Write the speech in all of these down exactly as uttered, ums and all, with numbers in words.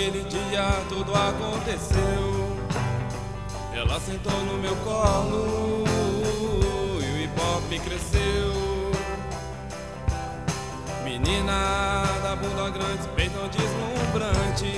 naquele dia tudo aconteceu. Ela sentou no meu colo e o hip hop cresceu. Menina da bunda grande, peitão deslumbrante.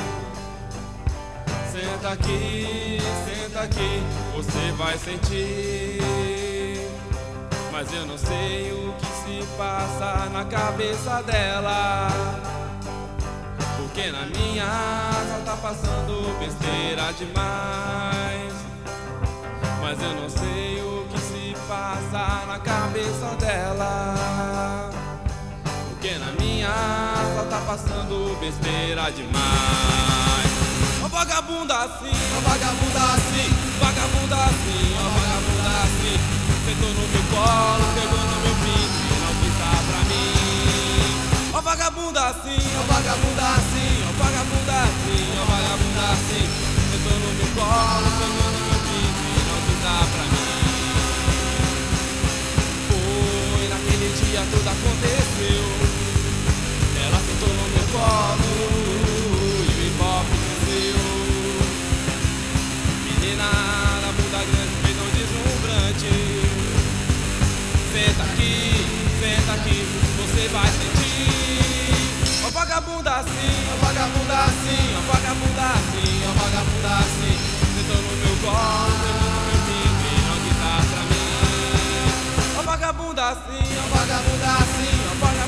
Senta aqui, senta aqui, você vai sentir. Mas eu não sei o que se passa na cabeça dela, porque na minha só tá passando besteira demais. Mas eu não sei o que se passa na cabeça dela, porque na minha só tá passando besteira demais. Ó vagabunda assim, ó vagabunda assim, vagabunda assim, ó vagabunda assim. Sentou no meu colo, pegou no meu pinto e não quis dar pra mim. Ó vagabunda assim, ó vagabunda assim, ó vagabunda assim, ó vagabunda assim. Sentou no meu colo, pegou no meu pinto e não quis dar pra mim. Foi naquele dia tudo aconteceu. Ela sentou no meu colo e o hip hop cresceu. Menina da bunda grande, peitão deslumbrante. Senta aqui, senta aqui, você vai sentir. Ó vagabunda assim, ó vagabunda assim, ó vagabunda assim, ó vagabunda assim. Sentou no meu colo, pegou no meu pinto e não quis dar pra mim. Ó vagabunda assim, ó vagabunda assim, ó vagabunda